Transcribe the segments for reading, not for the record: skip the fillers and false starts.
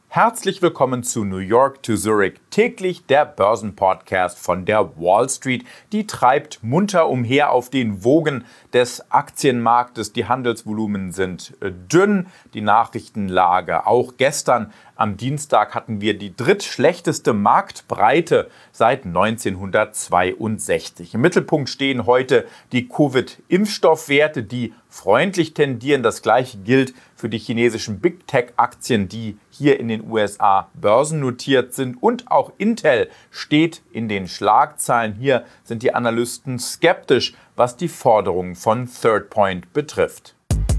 Herzlich willkommen zu New York to Zurich, täglich der Börsenpodcast von der Wall Street. Die treibt munter umher auf den Wogen des Aktienmarktes. Die Handelsvolumen sind dünn, die Nachrichtenlage auch. Gestern am Dienstag hatten wir die drittschlechteste Marktbreite seit 1962. Im Mittelpunkt stehen heute die Covid-Impfstoffwerte, die freundlich tendieren. Das gleiche gilt für die chinesischen Big Tech-Aktien, die hier in den USA börsennotiert sind. Und auch Intel steht in den Schlagzeilen. Hier sind die Analysten skeptisch, was die Forderungen von Third Point betrifft.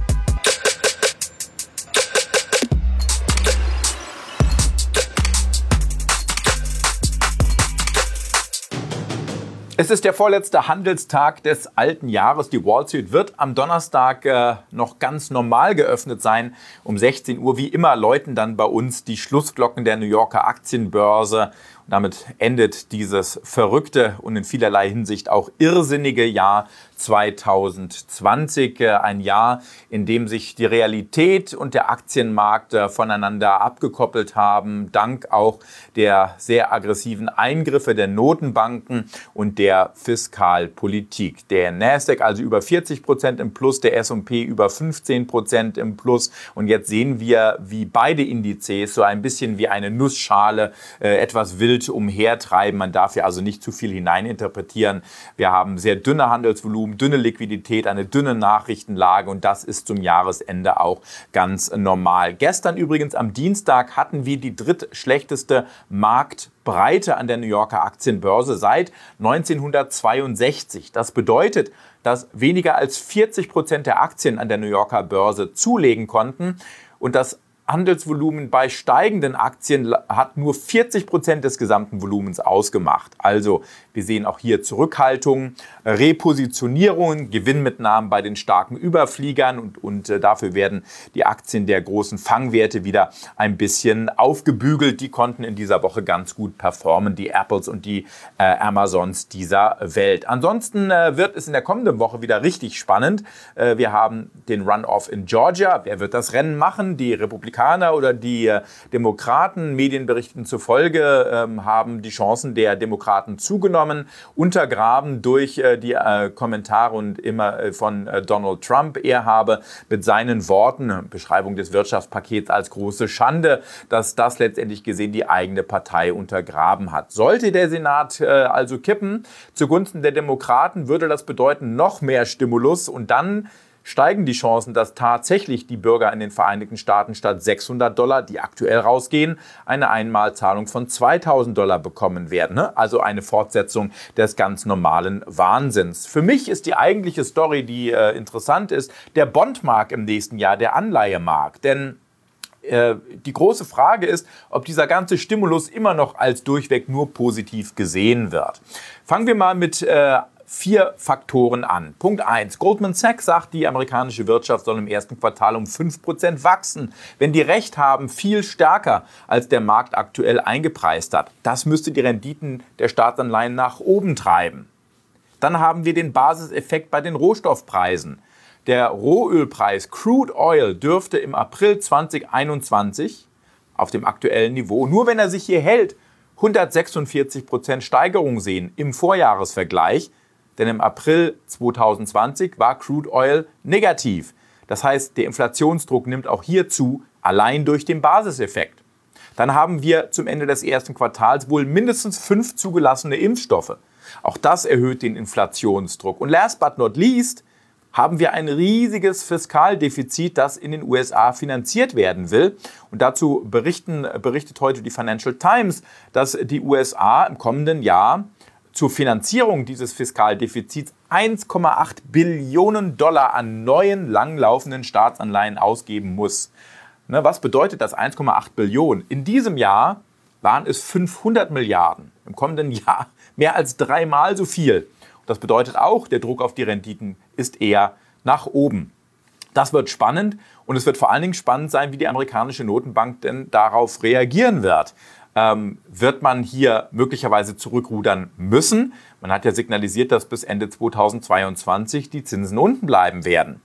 Es ist der vorletzte Handelstag des alten Jahres. Die Wall Street wird am Donnerstag noch ganz normal geöffnet sein. Um 16 Uhr, wie immer, läuten dann bei uns die Schlussglocken der New Yorker Aktienbörse. Und damit endet dieses verrückte und in vielerlei Hinsicht auch irrsinnige Jahr 2020. Ein Jahr, in dem sich die Realität und der Aktienmarkt voneinander abgekoppelt haben, dank auch der sehr aggressiven Eingriffe der Notenbanken und der Fiskalpolitik. Der Nasdaq also über 40% im Plus, der S&P über 15% im Plus. Und jetzt sehen wir, wie beide Indizes so ein bisschen wie eine Nussschale etwas wild umhertreiben. Man darf ja also nicht zu viel hineininterpretieren. Wir haben sehr dünne Handelsvolumen, dünne Liquidität, eine dünne Nachrichtenlage und das ist zum Jahresende auch ganz normal. Gestern übrigens am Dienstag hatten wir die drittschlechteste Marktbreite an der New Yorker Aktienbörse seit 1962. Das bedeutet, dass weniger als 40% der Aktien an der New Yorker Börse zulegen konnten und das Handelsvolumen bei steigenden Aktien hat nur 40% des gesamten Volumens ausgemacht. Also wir sehen auch hier Zurückhaltung, Repositionierungen, Gewinnmitnahmen bei den starken Überfliegern und dafür werden die Aktien der großen Fangwerte wieder ein bisschen aufgebügelt. Die konnten in dieser Woche ganz gut performen, die Apples und die Amazons dieser Welt. Ansonsten wird es in der kommenden Woche wieder richtig spannend. Wir haben den Runoff in Georgia. Wer wird das Rennen machen? Die Republikaner oder die Demokraten? Medienberichten zufolge haben die Chancen der Demokraten zugenommen, untergraben durch die Kommentare und immer von Donald Trump. Er habe mit seinen Worten, Beschreibung des Wirtschaftspakets als große Schande, dass das letztendlich gesehen die eigene Partei untergraben hat. Sollte der Senat also kippen zugunsten der Demokraten, würde das bedeuten noch mehr Stimulus und dann steigen die Chancen, dass tatsächlich die Bürger in den Vereinigten Staaten statt $600, die aktuell rausgehen, eine Einmalzahlung von $2.000 bekommen werden. Also eine Fortsetzung des ganz normalen Wahnsinns. Für mich ist die eigentliche Story, die interessant ist, der Bondmarkt im nächsten Jahr, der Anleihemarkt. Denn die große Frage ist, ob dieser ganze Stimulus immer noch als durchweg nur positiv gesehen wird. Fangen wir mal mit 4 Faktoren an. Punkt 1. Goldman Sachs sagt, die amerikanische Wirtschaft soll im ersten Quartal um 5% wachsen. Wenn die recht haben, viel stärker als der Markt aktuell eingepreist hat. Das müsste die Renditen der Staatsanleihen nach oben treiben. Dann haben wir den Basiseffekt bei den Rohstoffpreisen. Der Rohölpreis Crude Oil dürfte im April 2021 auf dem aktuellen Niveau, nur wenn er sich hier hält, 146% Steigerung sehen im Vorjahresvergleich. Denn im April 2020 war Crude Oil negativ. Das heißt, der Inflationsdruck nimmt auch hier zu, allein durch den Basiseffekt. Dann haben wir zum Ende des ersten Quartals wohl mindestens 5 zugelassene Impfstoffe. Auch das erhöht den Inflationsdruck. Und last but not least haben wir ein riesiges Fiskaldefizit, das in den USA finanziert werden will. Und dazu berichtet heute die Financial Times, dass die USA im kommenden Jahr zur Finanzierung dieses Fiskaldefizits $1,8 Billionen an neuen langlaufenden Staatsanleihen ausgeben muss. Was bedeutet das 1,8 Billionen? In diesem Jahr waren es 500 Milliarden. Im kommenden Jahr mehr als 3-mal so viel. Und das bedeutet auch, der Druck auf die Renditen ist eher nach oben. Das wird spannend und es wird vor allen Dingen spannend sein, wie die amerikanische Notenbank denn darauf reagieren wird. Wird man hier möglicherweise zurückrudern müssen? Man hat ja signalisiert, dass bis Ende 2022 die Zinsen unten bleiben werden.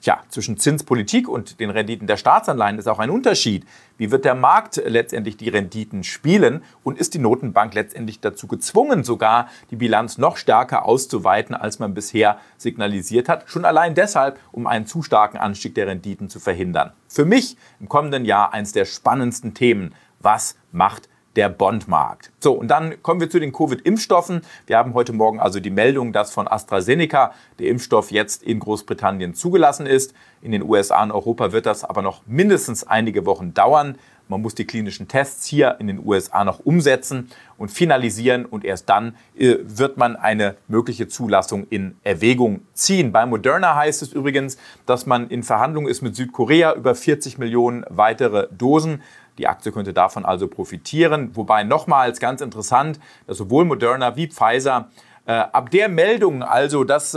Tja, zwischen Zinspolitik und den Renditen der Staatsanleihen ist auch ein Unterschied. Wie wird der Markt letztendlich die Renditen spielen und ist die Notenbank letztendlich dazu gezwungen, sogar die Bilanz noch stärker auszuweiten, als man bisher signalisiert hat? Schon allein deshalb, um einen zu starken Anstieg der Renditen zu verhindern. Für mich im kommenden Jahr eines der spannendsten Themen. Was macht der Bondmarkt? So, und dann kommen wir zu den Covid-Impfstoffen. Wir haben heute Morgen also die Meldung, dass von AstraZeneca der Impfstoff jetzt in Großbritannien zugelassen ist. In den USA und Europa wird das aber noch mindestens einige Wochen dauern. Man muss die klinischen Tests hier in den USA noch umsetzen und finalisieren und erst dann wird man eine mögliche Zulassung in Erwägung ziehen. Bei Moderna heißt es übrigens, dass man in Verhandlungen ist mit Südkorea über 40 Millionen weitere Dosen. Die Aktie könnte davon also profitieren. Wobei nochmals ganz interessant, dass sowohl Moderna wie Pfizer ab der Meldung, also dass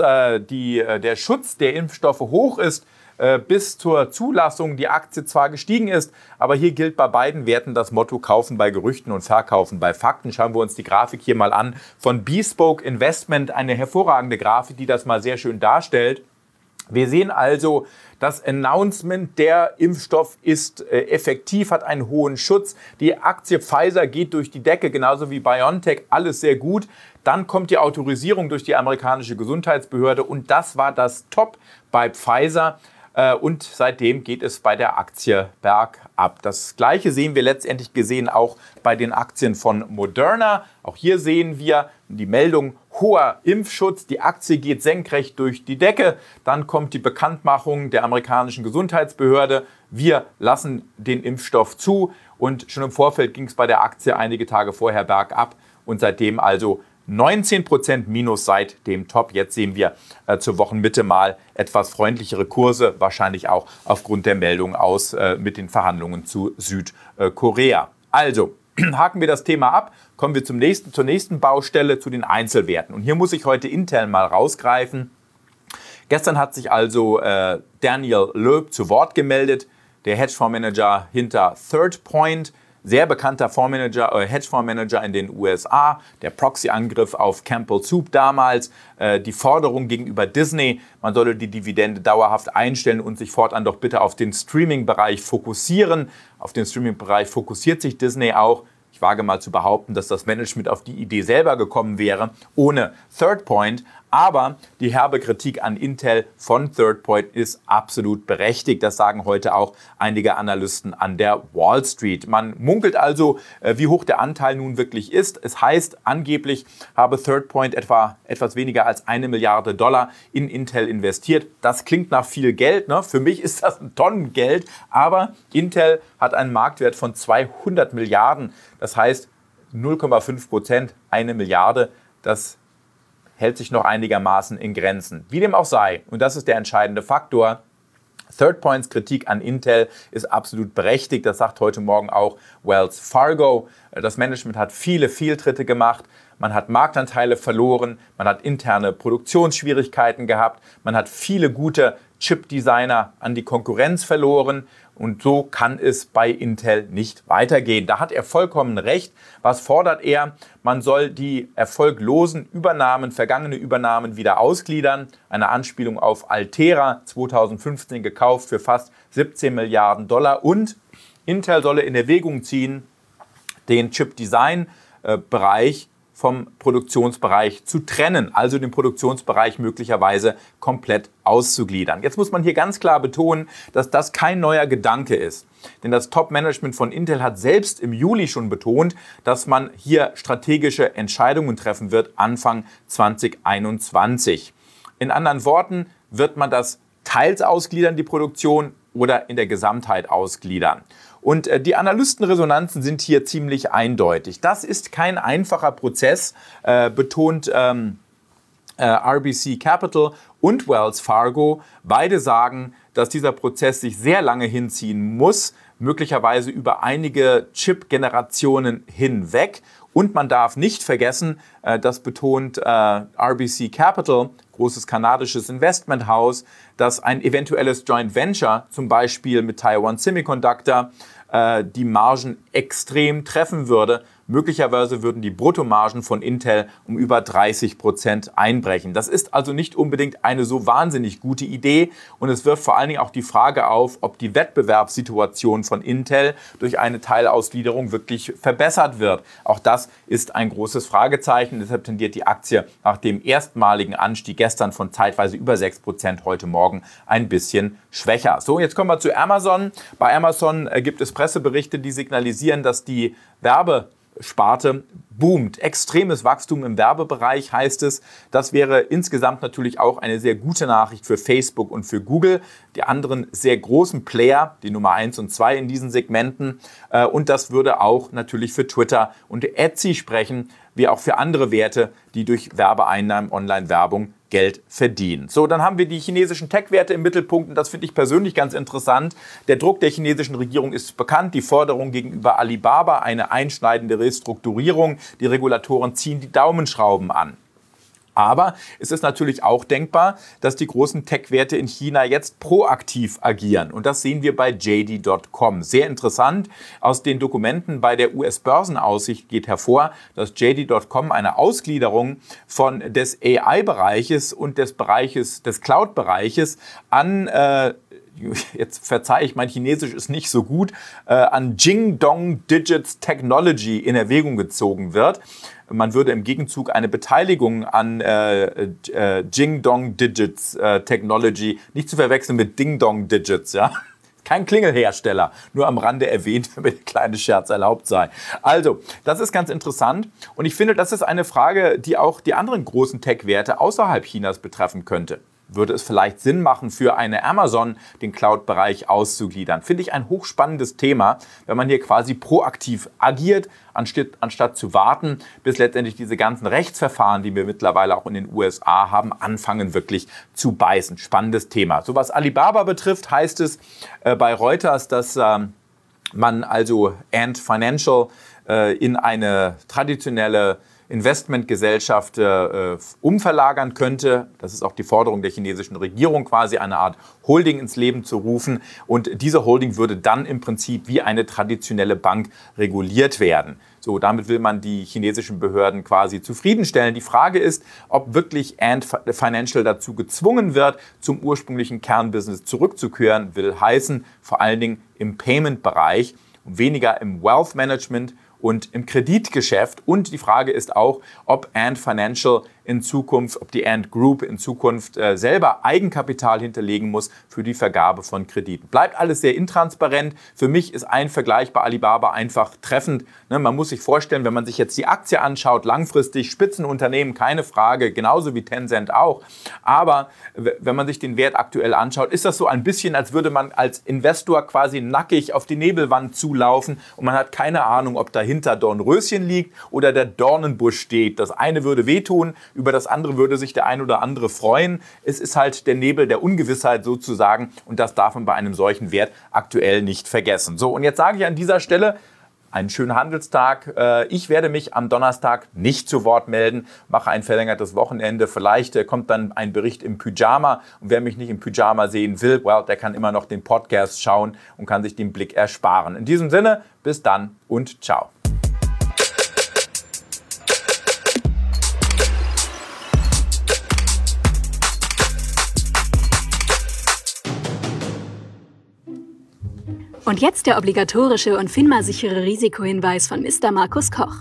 der Schutz der Impfstoffe hoch ist, bis zur Zulassung die Aktie zwar gestiegen ist, aber hier gilt bei beiden Werten das Motto kaufen bei Gerüchten und verkaufen bei Fakten. Schauen wir uns die Grafik hier mal an von Bespoke Investment, eine hervorragende Grafik, die das mal sehr schön darstellt. Wir sehen also, das Announcement, der Impfstoff ist effektiv, hat einen hohen Schutz. Die Aktie Pfizer geht durch die Decke, genauso wie BioNTech, alles sehr gut. Dann kommt die Autorisierung durch die amerikanische Gesundheitsbehörde und das war das Top bei Pfizer. Und seitdem geht es bei der Aktie bergab. Das Gleiche sehen wir letztendlich gesehen auch bei den Aktien von Moderna. Auch hier sehen wir die Meldung hoher Impfschutz. Die Aktie geht senkrecht durch die Decke. Dann kommt die Bekanntmachung der amerikanischen Gesundheitsbehörde. Wir lassen den Impfstoff zu. Und schon im Vorfeld ging es bei der Aktie einige Tage vorher bergab. Und seitdem also 19% Minus seit dem Top. Jetzt sehen wir zur Wochenmitte mal etwas freundlichere Kurse, wahrscheinlich auch aufgrund der Meldung aus mit den Verhandlungen zu Südkorea. Also, haken wir das Thema ab, kommen wir zur nächsten Baustelle, zu den Einzelwerten. Und hier muss ich heute Intel mal rausgreifen. Gestern hat sich also Daniel Loeb zu Wort gemeldet, der Hedgefondsmanager hinter Third Point. Sehr bekannter Hedgefondsmanager in den USA, der Proxy-Angriff auf Campbell Soup damals, die Forderung gegenüber Disney, man solle die Dividende dauerhaft einstellen und sich fortan doch bitte auf den Streaming-Bereich fokussieren. Auf den Streaming-Bereich fokussiert sich Disney auch. Ich wage mal zu behaupten, dass das Management auf die Idee selber gekommen wäre, ohne Third Point. Aber die herbe Kritik an Intel von Third Point ist absolut berechtigt. Das sagen heute auch einige Analysten an der Wall Street. Man munkelt also, wie hoch der Anteil nun wirklich ist. Es heißt, angeblich habe Third Point etwas weniger als $1 Milliarde in Intel investiert. Das klingt nach viel Geld, ne? Für mich ist das ein Tonnengeld. Aber Intel hat einen Marktwert von 200 Milliarden. Das heißt 0,5%, 1 Milliarde. Das hält sich noch einigermaßen in Grenzen. Wie dem auch sei, und das ist der entscheidende Faktor, Third Points Kritik an Intel ist absolut berechtigt. Das sagt heute Morgen auch Wells Fargo. Das Management hat viele Fehltritte gemacht. Man hat Marktanteile verloren. Man hat interne Produktionsschwierigkeiten gehabt. Man hat viele gute Chip-Designer an die Konkurrenz verloren. Und so kann es bei Intel nicht weitergehen. Da hat er vollkommen recht. Was fordert er? Man soll die erfolglosen Übernahmen, vergangene Übernahmen wieder ausgliedern. Eine Anspielung auf Altera, 2015 gekauft für fast $17 Milliarden. Und Intel solle in Erwägung ziehen, den Chip-Design-Bereich vom Produktionsbereich zu trennen, also den Produktionsbereich möglicherweise komplett auszugliedern. Jetzt muss man hier ganz klar betonen, dass das kein neuer Gedanke ist. Denn das Top-Management von Intel hat selbst im Juli schon betont, dass man hier strategische Entscheidungen treffen wird Anfang 2021. In anderen Worten, wird man das teils ausgliedern, die Produktion, oder in der Gesamtheit ausgliedern. Und die Analystenresonanzen sind hier ziemlich eindeutig. Das ist kein einfacher Prozess, betont RBC Capital und Wells Fargo. Beide sagen, dass dieser Prozess sich sehr lange hinziehen muss, möglicherweise über einige Chip-Generationen hinweg. Und man darf nicht vergessen, das betont RBC Capital, großes kanadisches Investmenthaus, dass ein eventuelles Joint Venture, zum Beispiel mit Taiwan Semiconductor, die Margen extrem treffen würde, Möglicherweise würden die Bruttomargen von Intel um über 30% einbrechen. Das ist also nicht unbedingt eine so wahnsinnig gute Idee und es wirft vor allen Dingen auch die Frage auf, ob die Wettbewerbssituation von Intel durch eine Teilausgliederung wirklich verbessert wird. Auch das ist ein großes Fragezeichen. Deshalb tendiert die Aktie nach dem erstmaligen Anstieg gestern von zeitweise über 6% heute Morgen ein bisschen schwächer. So, jetzt kommen wir zu Amazon. Bei Amazon gibt es Presseberichte, die signalisieren, dass die Werbesparte boomt. Extremes Wachstum im Werbebereich heißt es. Das wäre insgesamt natürlich auch eine sehr gute Nachricht für Facebook und für Google, die anderen sehr großen Player, die Nummer 1 und 2 in diesen Segmenten. Und das würde auch natürlich für Twitter und Etsy sprechen, wie auch für andere Werte, die durch Werbeeinnahmen, Online-Werbung Geld verdienen. So, dann haben wir die chinesischen Tech-Werte im Mittelpunkt und das finde ich persönlich ganz interessant. Der Druck der chinesischen Regierung ist bekannt, die Forderung gegenüber Alibaba, eine einschneidende Restrukturierung. Die Regulatoren ziehen die Daumenschrauben an. Aber es ist natürlich auch denkbar, dass die großen Tech-Werte in China jetzt proaktiv agieren. Und das sehen wir bei JD.com. Sehr interessant. Aus den Dokumenten bei der US-Börsenaussicht geht hervor, dass JD.com eine Ausgliederung des AI-Bereiches und des Cloud-Bereiches an jetzt verzeihe ich, mein Chinesisch ist nicht so gut, an Jingdong Digits Technology in Erwägung gezogen wird. Man würde im Gegenzug eine Beteiligung an Jingdong Digits Technology, nicht zu verwechseln mit Ding Dong Digits, ja. Kein Klingelhersteller, nur am Rande erwähnt, damit ein kleiner Scherz erlaubt sei. Also, das ist ganz interessant und ich finde, das ist eine Frage, die auch die anderen großen Tech-Werte außerhalb Chinas betreffen könnte. Würde es vielleicht Sinn machen, für eine Amazon den Cloud-Bereich auszugliedern? Finde ich ein hochspannendes Thema, wenn man hier quasi proaktiv agiert, anstatt zu warten, bis letztendlich diese ganzen Rechtsverfahren, die wir mittlerweile auch in den USA haben, anfangen wirklich zu beißen. Spannendes Thema. So, was Alibaba betrifft, heißt es bei Reuters, dass man also Ant Financial in eine traditionelle Investmentgesellschaft umverlagern könnte. Das ist auch die Forderung der chinesischen Regierung, quasi eine Art Holding ins Leben zu rufen. Und diese Holding würde dann im Prinzip wie eine traditionelle Bank reguliert werden. So, damit will man die chinesischen Behörden quasi zufriedenstellen. Die Frage ist, ob wirklich Ant Financial dazu gezwungen wird, zum ursprünglichen Kernbusiness zurückzukehren, will heißen, vor allen Dingen im Payment-Bereich, weniger im Wealth Management und im Kreditgeschäft. Und die Frage ist auch, ob Ant Financial in Zukunft, ob die Ant Group in Zukunft selber Eigenkapital hinterlegen muss für die Vergabe von Krediten. Bleibt alles sehr intransparent. Für mich ist ein Vergleich bei Alibaba einfach treffend. Man muss sich vorstellen, wenn man sich jetzt die Aktie anschaut, langfristig Spitzenunternehmen, keine Frage, genauso wie Tencent auch. Aber wenn man sich den Wert aktuell anschaut, ist das so ein bisschen, als würde man als Investor quasi nackig auf die Nebelwand zulaufen und man hat keine Ahnung, ob dahinter Dornröschen liegt oder der Dornenbusch steht. Das eine würde wehtun, über das andere würde sich der ein oder andere freuen. Es ist halt der Nebel der Ungewissheit sozusagen und das darf man bei einem solchen Wert aktuell nicht vergessen. So, und jetzt sage ich an dieser Stelle, einen schönen Handelstag. Ich werde mich am Donnerstag nicht zu Wort melden, mache ein verlängertes Wochenende. Vielleicht kommt dann ein Bericht im Pyjama und wer mich nicht im Pyjama sehen will, der kann immer noch den Podcast schauen und kann sich den Blick ersparen. In diesem Sinne, bis dann und ciao. Und jetzt der obligatorische und FINMA-sichere Risikohinweis von Mr. Markus Koch.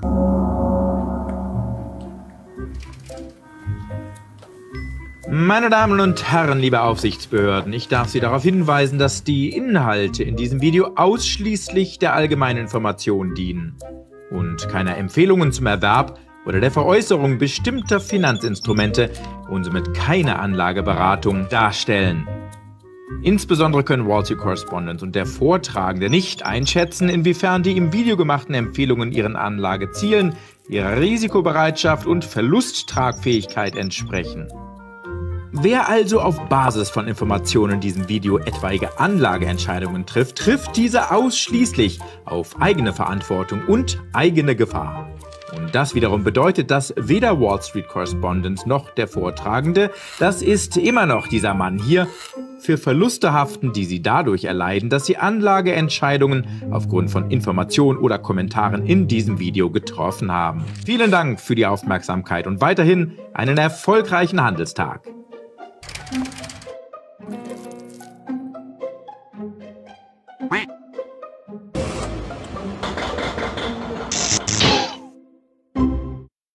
Meine Damen und Herren, liebe Aufsichtsbehörden, ich darf Sie darauf hinweisen, dass die Inhalte in diesem Video ausschließlich der allgemeinen Information dienen und keine Empfehlungen zum Erwerb oder der Veräußerung bestimmter Finanzinstrumente und somit keine Anlageberatung darstellen. Insbesondere können Wall Street Correspondent und der Vortragende nicht einschätzen, inwiefern die im Video gemachten Empfehlungen ihren Anlagezielen, ihrer Risikobereitschaft und Verlusttragfähigkeit entsprechen. Wer also auf Basis von Informationen in diesem Video etwaige Anlageentscheidungen trifft, trifft diese ausschließlich auf eigene Verantwortung und eigene Gefahr. Und das wiederum bedeutet, dass weder Wall Street Correspondent noch der Vortragende, das ist immer noch dieser Mann hier, für Verluste haften, die sie dadurch erleiden, dass sie Anlageentscheidungen aufgrund von Informationen oder Kommentaren in diesem Video getroffen haben. Vielen Dank für die Aufmerksamkeit und weiterhin einen erfolgreichen Handelstag.